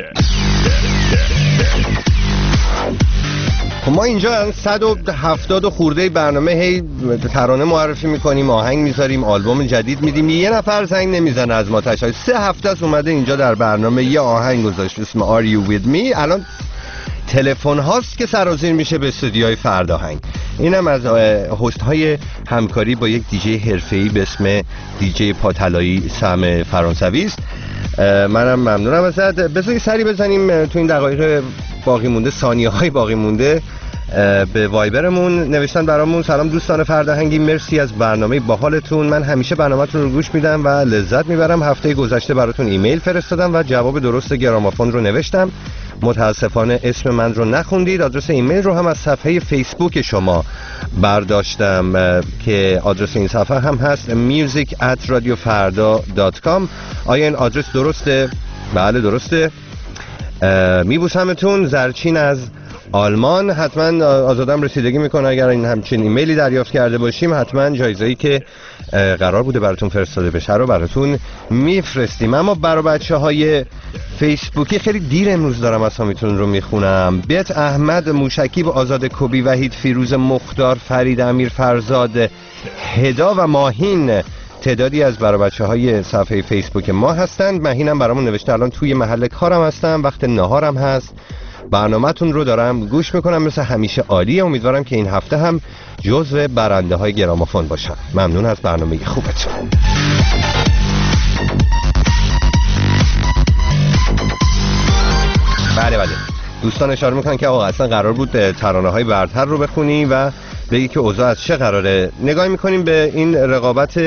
S2: ما اینجا 170 خورده برنامه هی ترانه معرفی میکنیم، آهنگ میذاریم، آلبوم جدید میدیم، یه نفر زنگ نمیزنه از ما. تشکر. 3 هفته است اومده اینجا در برنامه یه آهنگ گذاشت اسم Are You With Me. الان تلفن هاست که سرازیر میشه به استودیوهای فرداهنگ. اینم از هست های همکاری با یک دیجی حرفه‌ای به اسم دیجی پاتلایی سم فرانسوی است. منم ممنونم ازت. بذاری سری بزنیم تو این دقایق باقی مونده، ثانیه های باقی مونده به وایبرمون. نوشتن برامون: سلام دوستان فرداهنگی، مرسی از برنامه باحالتون. من همیشه برنامه‌تون رو گوش میدم و لذت میبرم. هفته گذشته براتون ایمیل فرستادم و جواب درست گرامافون رو نوشتم. متاسفانه اسم من رو نخوندید. آدرس ایمیل رو هم از صفحه فیسبوک شما برداشتم که آدرس این صفحه هم هست music@radiofarda.com. آیا این آدرس درسته؟ بله درسته. میبوسمتون. زرچین از آلمان. حتما آزادم رسیدگی میکنه اگر این همچین ایمیلی دریافت کرده باشیم. حتما جایزه‌ای که قرار بوده براتون فرستاده بشه رو براتون میفرستیم. اما برای بچه‌های فیسبوکی خیلی دیر امروز دارم اسامیتون رو میخونم. بیت احمد، موشکیب، آزاد کبی، وحید فیروز، مختار، فرید امیر، فرزاد، هدا و ماهین تعدادی از برای بچه‌های صفحه فیسبوک ما هستند. ماهینم برامون نوشته الان توی محل کارم هستم، وقت نهارم هست، برنامه‌تون رو دارم گوش میکنم، مثل همیشه عالیه. امیدوارم که این هفته هم جزو برنده های گرامافون باشم. ممنون از برنامه خوبتون. بله دوستان اشاره میکنن که آقا اصلا قرار بود ترانه های برتر رو بخونی و بگی که اوضاع از چه قراره. نگاه میکنیم به این رقابت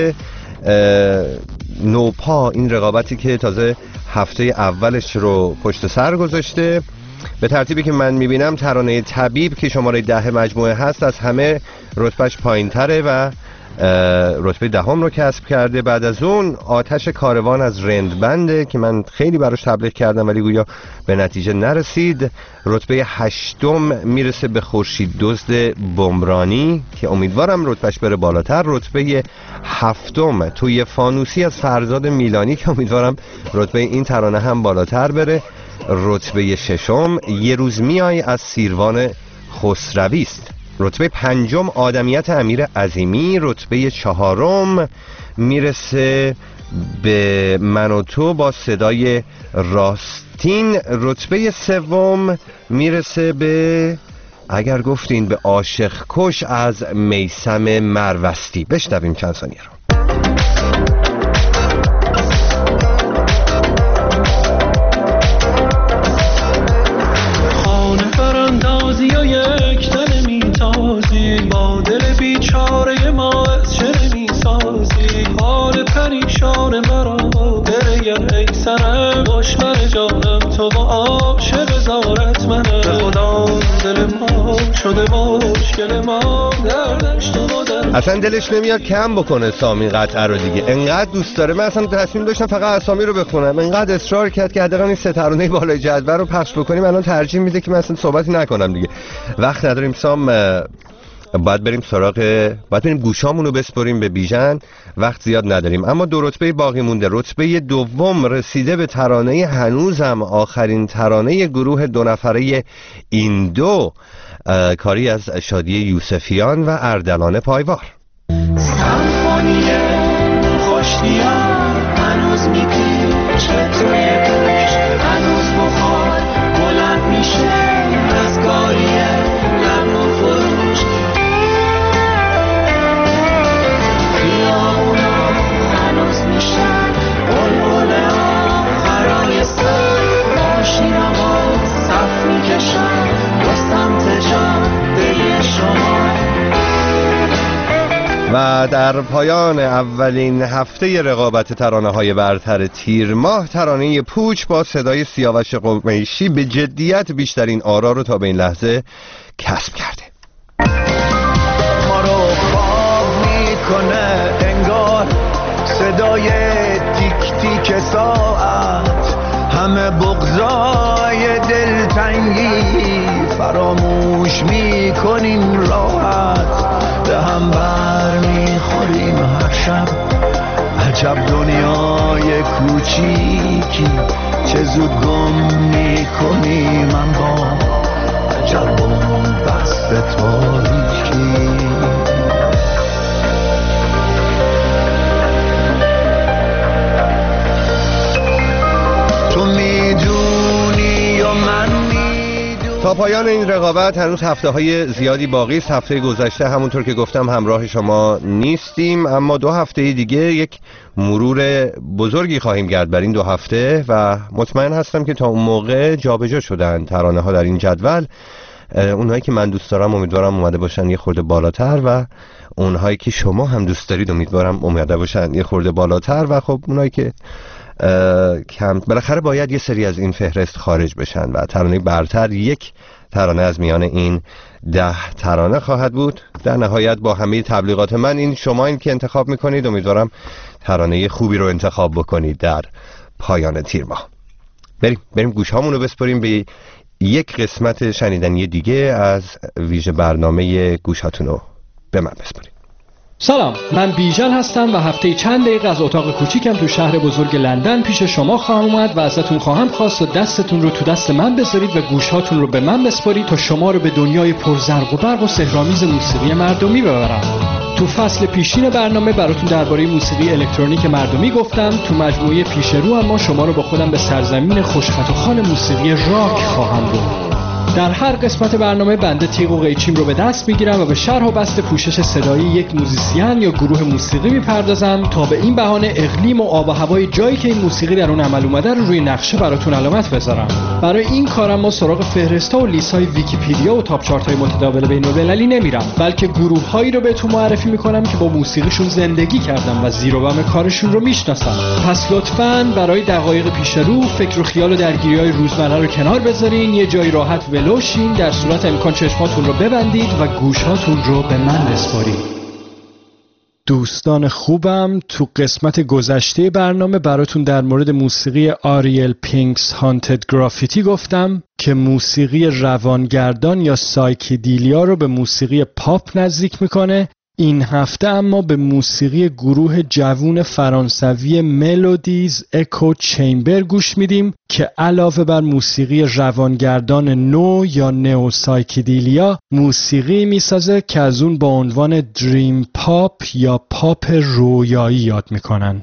S2: نوپا، این رقابتی که تازه هفته اولش رو پشت سر گذاشته. به ترتیبی که من میبینم ترانه طبیب که شماره 10 مجموعه هست از همه رتبهش پایین تره و رتبه 10 رو کسب کرده. بعد از اون آتش کاروان از رندبنده که من خیلی براش تبلیغ کردم ولی گویا به نتیجه نرسید. رتبه 8 میرسه به خورشید دزد بمرانی که امیدوارم رتبهش بره بالاتر. رتبه 7 توی فانوسی از فرزاد میلانی که امیدوارم رتبه این ترانه هم بالاتر بره. رتبه 6 یه روز میای از سیروان خسروی است. رتبه 5 آدمیت امیر عظیمی. رتبه 4 میرسه به من و تو با صدای راستین. رتبه 3 میرسه به اگر گفتین به عاشق کش از میثم مروستی. بشنویم چند ثانیه رو. اصلا دلش نمیاد کم بکنه سامی قطعه رو دیگه، انقدر دوست داره. من اصلا تصمیم داشتم فقط اسامی رو بخونم، انقدر اصرار کرد که حداقل این 3 ترانه بالای جدول رو پخش بکنیم. الان ترجیح میده که من اصلا صحبتی نکنم دیگه، وقت نداریم. سام باید بریم گوشامون رو بسپریم به بیژن، وقت زیاد نداریم. اما 2 رتبه باقی مونده. رتبه 2 رسیده به ترانه هنوزم، آخرین ترانه گروه 2 نفره این دو، کاری از شادی یوسفیان و اردلان پایوار.
S18: سمفونی خوشتیان هنوز میپیچه توی دشت، هنوز بخار بلند میشه از گاریه لب و فروش. خیابونا هنوز میشن بلبل آخرای سر، ماشینم ها صف میکشن دو سمت جاده شما.
S2: و در پایان اولین هفته رقابت ترانه‌های برتر تیر ماه، ترانه پوچ با صدای سیاوش قمیشی به جدیت بیشترین آرا رو تا به این لحظه کسب کرده.
S18: ما رو خواب میکنه انگار صدای تیک تیک ساعت، همه بغضای دلتنگی فراموش میکنیم راحت، به هم بر میخوریم هر شب. عجب دنیا دنیای کوچیکی چه زود گم میکنی من با عجب بست تاریکی. تو میدونی یا من میدونی.
S2: تا پایان این رقابت هنوز هفته‌های زیادی باقی است. هفته گذشته همونطور که گفتم همراه شما نیستیم، اما 2 هفته دیگه یک مرور بزرگی خواهیم کرد بر این 2 هفته و مطمئن هستم که تا اون موقع جابجا شدن ترانه ها در این جدول. اونهایی که من دوست دارم امیدوارم اومده باشن یه خورده بالاتر و اونهایی که شما هم دوست دارید امیدوارم اومده باشن یه خورده بالاتر و خب اونهایی که کم بالاخره باید یه سری از این فهرست خارج بشن و ترانه برتر یک ترانه از میان این 10 ترانه خواهد بود. در نهایت با همه تبلیغات من این شما این که انتخاب میکنید، امیدوارم ترانه خوبی رو انتخاب بکنید در پایان تیر ماه. بریم گوشهامون رو بسپاریم به یک قسمت شنیدنی دیگه از ویژه برنامه گوشاتون رو به من بسپاریم.
S1: سلام، من بیژن هستم و هفته چند دقیقه از اتاق کوچیکم تو شهر بزرگ لندن پیش شما خواهم اومد و ازتون خواهم خواست و دستتون رو تو دست من بذارید و گوشهاتون رو به من بسپارید تا شما رو به دنیای پرزرق و برق و سحرآمیز موسیقی مردمی ببرم. تو فصل پیشین برنامه براتون درباره موسیقی الکترونیک مردمی گفتم. تو مجموعه پیش رو اما شما رو با خودم به سرزمین خوشخط و خال موسیقی راک خواهم برد. در هر قسمت برنامه بنده تیغ و قیچیم رو به دست میگیرم و به شرح و بست پوشش صدایی یک موزیسین یا گروه موسیقی میپردازم تا به این بهانه اقلیم و آب و هوای جایی که این موسیقی در اون عمل اومده رو روی نقشه براتون علامت بذارم. برای این کارم ما سراغ فهرست‌ها و لیست‌های ویکی‌پدیا و تاپ چارت‌های متداول بین‌المللی نمیرم، بلکه گروه‌هایی رو بهتون معرفی میکنم که با موسیقیشون زندگی کردم و زیر و بم کارشون رو میشناسم. پس لطفاً برای دقایق پیش رو فکر و خیال و درگیری‌های روزمره رو کنار بذارین، یه جای راحت ولوشین، در صورت امکان چشماتون رو ببندید و گوشاتون رو به من بسپارید. دوستان خوبم، تو قسمت گذشته برنامه براتون در مورد موسیقی آریل پینکس هانتد گرافیتی گفتم که موسیقی روانگردان یا سایکیدیلیا رو به موسیقی پاپ نزدیک میکنه. این هفته اما به موسیقی گروه جوون فرانسوی ملودیز اکو چیمبر گوش میدیم که علاوه بر موسیقی روانگردان نو یا نئو سایکیدیلیا موسیقی میسازه که از اون با عنوان دریم پاپ یا پاپ رویایی یاد میکنن.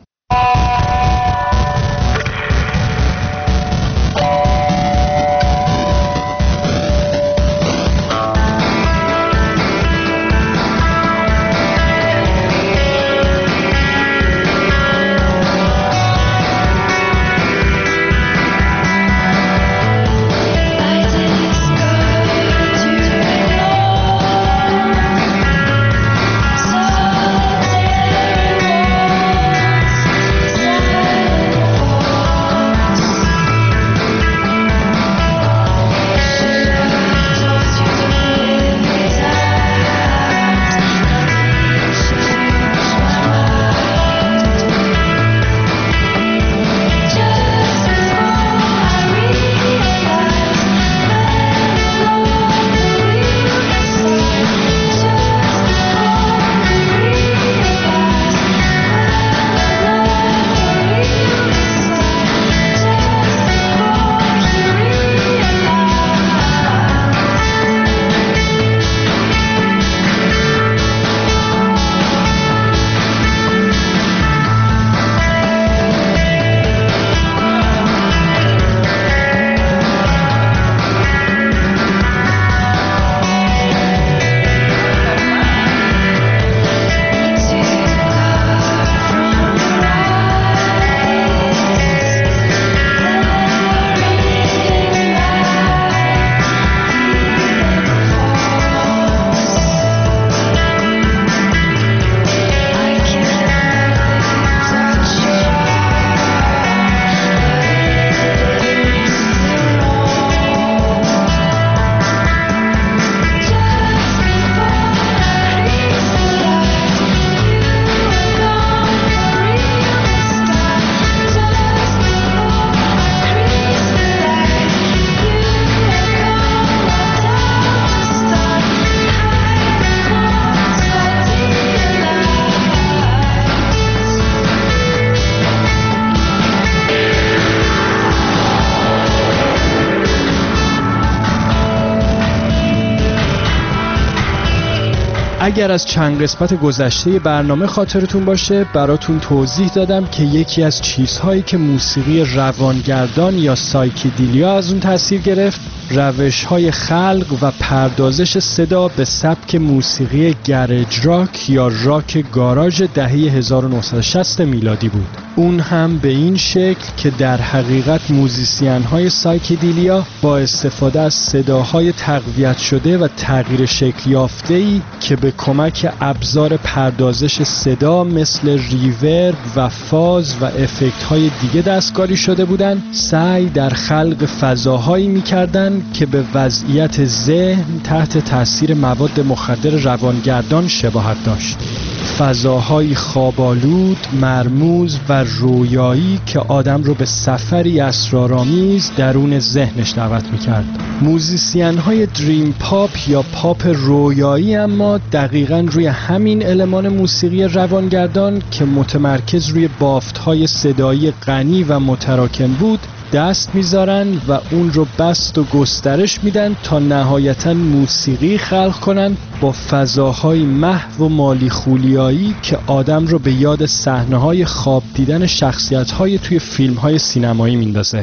S1: اگر از چند قسمت گذشته برنامه خاطرتون باشه براتون توضیح دادم که یکی از چیزهایی که موسیقی روانگردان یا سایکیدیلیا از اون تاثیر گرفت روش‌های خلق و پردازش صدا به سبک موسیقی گرج راک یا راک گاراژ دهه 1960 میلادی بود. اون هم به این شکل که در حقیقت موزیسین‌های سایکیدیلیا با استفاده از صداهای تقویت شده و تغییر شکل یافته‌ای که به کمک ابزار پردازش صدا مثل ریورب و فاز و افکت‌های دیگه دستکاری شده بودند، سعی در خلق فضاهایی می‌کردند که به وضعیت ذهن تحت تاثیر مواد مخدر روانگردان شباهت داشت. فضاهای خواب‌آلود، مرموز و رویایی که آدم رو به سفری اسرارآمیز درون ذهنش دعوت می‌کرد. موزیسین‌های دریم پاپ یا پاپ رویایی اما دقیقاً روی همین المان موسیقی روانگردان که متمرکز روی بافت‌های صدایی غنی و متراکم بود دست میذارن و اون رو بست و گسترش میدن تا نهایتاً موسیقی خلق کنن با فضاهای محو و مالی خولیایی که آدم رو به یاد صحنه‌های خواب دیدن شخصیت‌های توی فیلم‌های سینمایی میندازه.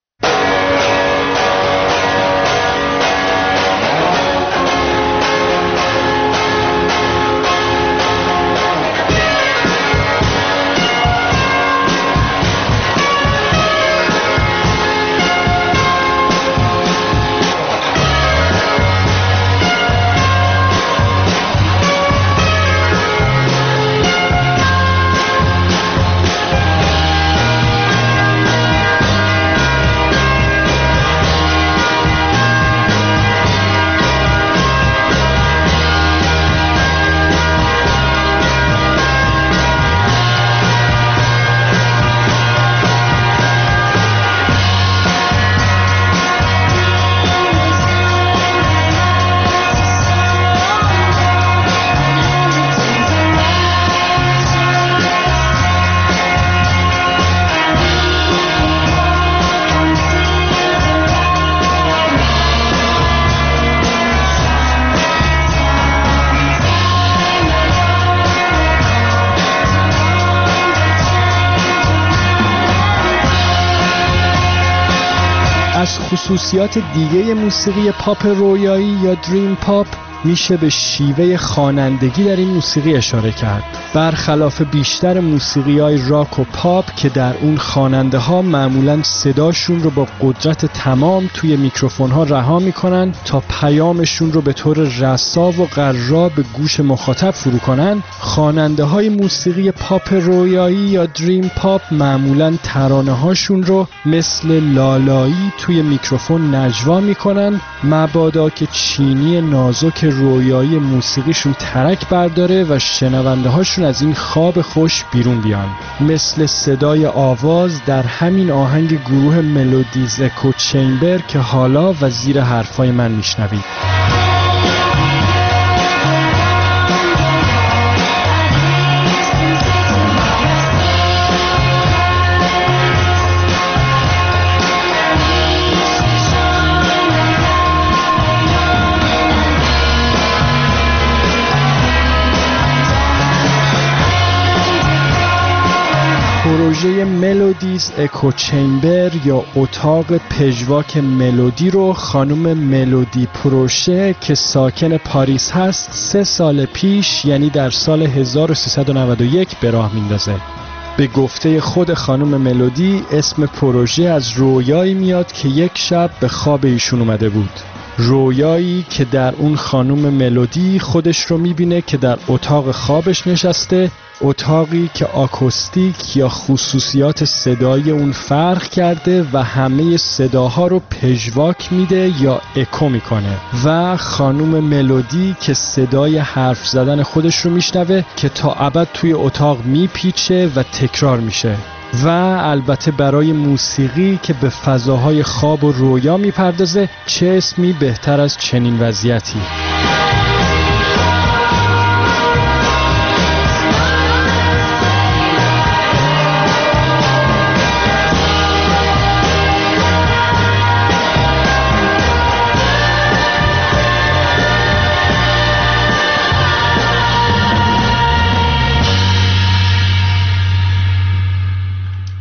S1: از خصوصیات دیگه موسیقی پاپ رویایی یا دریم پاپ میشه به شیوه خوانندگی در این موسیقی اشاره کرد. برخلاف بیشتر موسیقی‌های راک و پاپ که در اون خواننده ها معمولاً صداشون رو با قدرت تمام توی میکروفون ها رها میکنن تا پیامشون رو به طور رسا و قرا به گوش مخاطب فرو کنن، خواننده های موسیقی پاپ رویایی یا دریم پاپ معمولاً ترانه هاشون رو مثل لالایی توی میکروفون نجوا میکنن مبادا که چینی نازک رویایی موسیقیشون ترک برداره و شنونده هاشون از این خواب خوش بیرون بیان. مثل صدای آواز در همین آهنگ گروه ملودیز اکو چیمبر که حالا و زیر حرفای من میشنوید. پروژه ملودیز اکو چیمبر یا اتاق پژواک ملودی رو خانم ملودی پروشه که ساکن پاریس هست 3 سال پیش یعنی در سال 1391 به راه میندازه. به گفته خود خانم ملودی اسم پروژه از رویایی میاد که یک شب به خواب ایشون اومده بود. رویایی که در اون خانم ملودی خودش رو میبینه که در اتاق خوابش نشسته، اتاقی که آکوستیک یا خصوصیات صدایی اون فرق کرده و همه صداها رو پژواک میده یا اکو میکنه و خانم ملودی که صدای حرف زدن خودش رو میشنوه که تا ابد توی اتاق میپیچه و تکرار میشه. و البته برای موسیقی که به فضاهای خواب و رویا میپردازه چه اسمی بهتر از چنین وضعیتی؟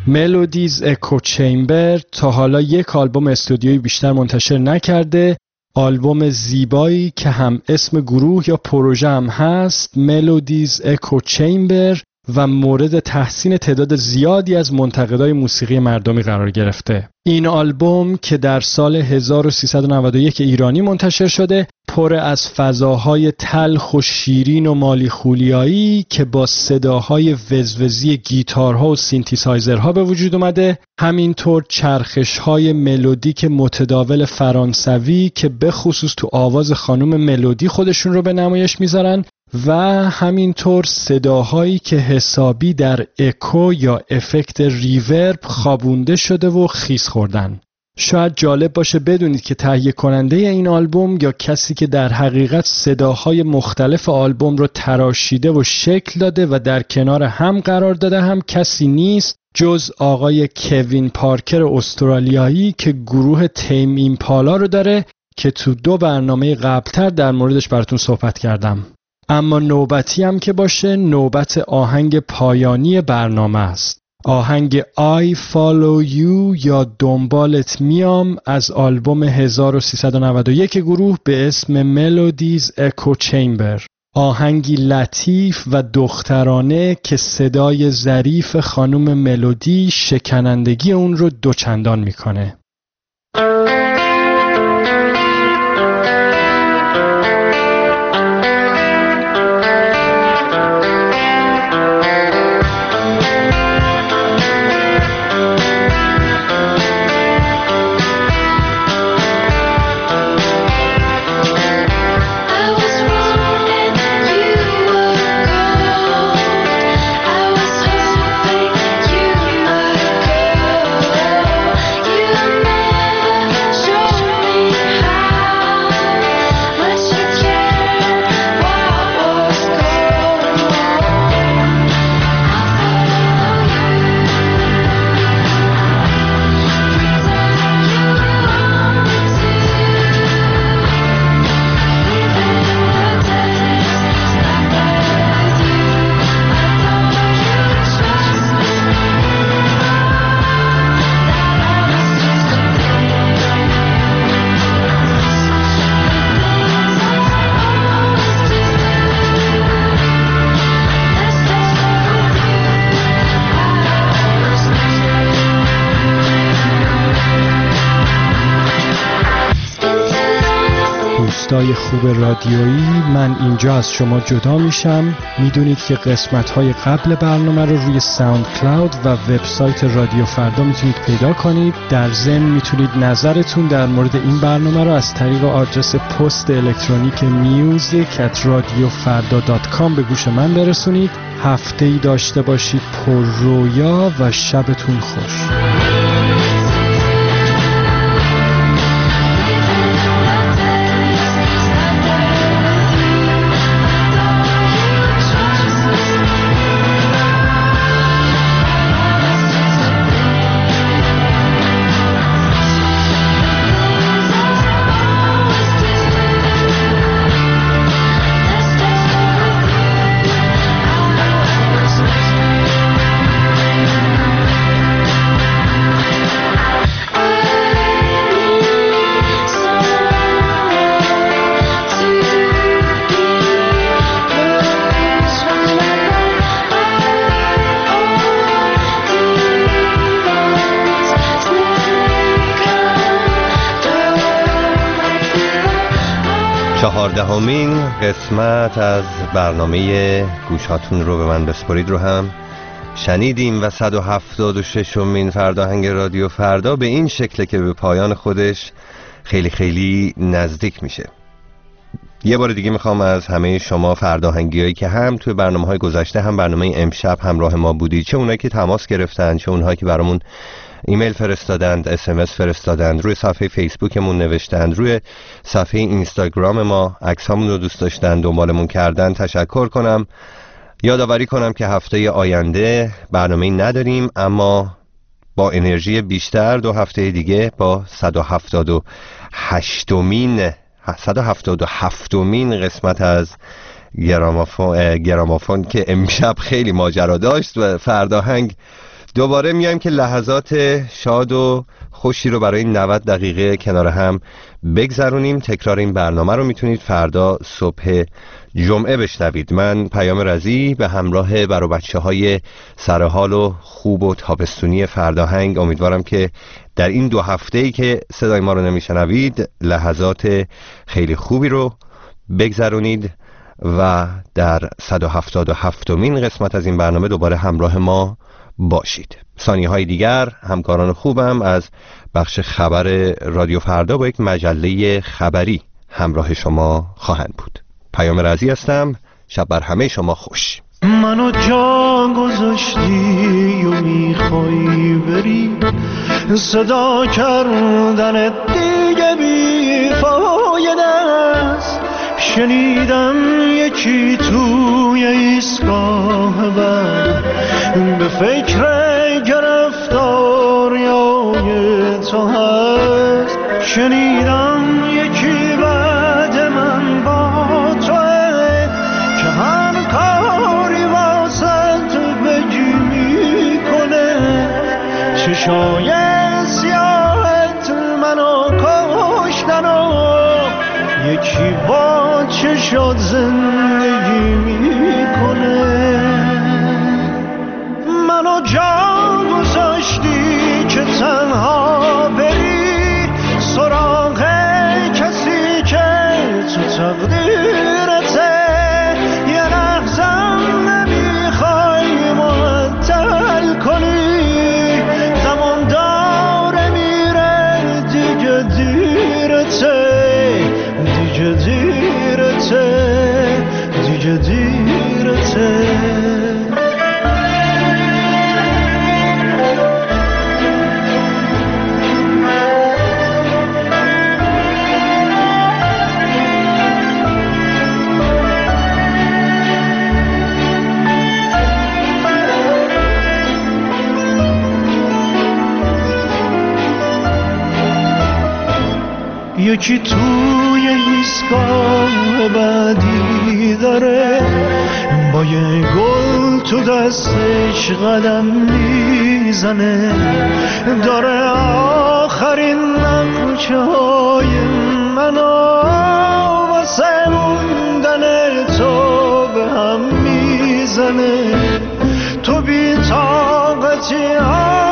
S1: ملودیز اکو چیمبر تا حالا یک آلبوم استودیویی بیشتر منتشر نکرده. آلبوم زیبایی که هم اسم گروه یا پروژه هم هست، ملودیز اکو چیمبر، و مورد تحسین تعداد زیادی از منتقدای موسیقی مردمی قرار گرفته. این آلبوم که در سال 1391 ایرانی منتشر شده، پر از فضاهای تلخ و شیرین و مالی خولیایی که با صداهای وزوزی گیتارها و سینتیسایزرها به وجود اومده، همینطور چرخش‌های ملودیک متداول فرانسوی که به خصوص تو آواز خانم ملودی خودشون رو به نمایش میذارن، و همینطور صداهایی که حسابی در اکو یا افکت ریورب خوابونده شده و خیس خوردن. شاید جالب باشه بدونید که تهیه کننده این آلبوم یا کسی که در حقیقت صداهای مختلف آلبوم رو تراشیده و شکل داده و در کنار هم قرار داده هم کسی نیست جز آقای کوین پارکر استرالیایی که گروه تیم ایمپالا رو داره که تو 2 برنامه قبلتر در موردش براتون صحبت کردم. اما نوبتی هم که باشه، نوبت آهنگ پایانی برنامه است. آهنگ I Follow You یا دنبالت میام از آلبوم 1391 گروه به اسم ملودیز اکو چیمبر. آهنگی لطیف و دخترانه که صدای ظریف خانم ملودی شکنندگی اون رو دوچندان میکنه. دوستای خوب رادیویی، من اینجا از شما جدا میشم. میدونید که قسمت‌های قبل برنامه رو روی ساوند کلاود و وبسایت رادیو فردا میتونید پیدا کنید. در ضمن میتونید نظرتون در مورد این برنامه رو از طریق آدرس پست الکترونیک music@radiofarda.com به گوش من برسونید. هفته‌ای داشته باشید پر رویا و شبتون خوش.
S2: چهاردهمین قسمت از برنامه گوشاتون رو به من بسپارید رو هم شنیدیم و 176مین فرداهنگ رادیو فردا به این شکل که به پایان خودش خیلی خیلی نزدیک میشه. یه بار دیگه میخوام از همه شما فرداهنگیایی که هم توی برنامه‌های گذشته هم برنامه امشب همراه ما بودید، چه اونایی که تماس گرفتن، چه اونهایی که برامون ایمیل فرستادند، SMS فرستادند، روی صفحه فیسبوکمون نوشتند، روی صفحه اینستاگرام ما عکسامون رو دوست داشتن دنبالمون کردن، تشکر کنم. یادآوری کنم که هفته آینده برنامه‌ای نداریم، اما با انرژی بیشتر 2 هفته دیگه با 177مین قسمت از گرامافون که امشب خیلی ماجرا داشت و فرداهنگ دوباره میایم که لحظات شاد و خوشی رو برای 90 دقیقه کنار هم بگذرونیم. تکرار این برنامه رو میتونید فردا صبح جمعه بشنوید. من پیام رضی به همراه بر و بچه های سرحال و خوب و تابستونی فرداهنگ امیدوارم که در این 2 هفته‌ای که صدای ما رو نمیشنوید لحظات خیلی خوبی رو بگذرونید و در 177مین قسمت از این برنامه دوباره همراه ما باشید. ثانیه‌های دیگر همکاران خوبم از بخش خبر رادیو فردا با یک مجله خبری همراه شما خواهند بود. پیام رضی هستم. شب بر همه شما خوش.
S18: منو جا گذاشتی و میخوای بری، صدا کردن دیگه بیفایده است. شنیدم یکی توی ایستگاه بعد به فکر گرفتاریای تو هست. شنیدم یکی بعد من با توه که هر کاری واسه تو بگی میکنه. چشای سیاهت منو کشتن و یکی با چشات زندگی میکنه. منو جا گذاشتی که تنها بری سراغ کسی که تو تقدیرته. یه لحظم نمیخوای معطل کنی، زمان داره میره دیگه دیرته، دیگه دیرته، دیگه دیرته. یکی توی ایستگاه بعدی داره با یه گل تو دستش قدم میزنه. داره آخرین نقشه های منو واسه موندن تو به هم میزنه. تو بی طاقتی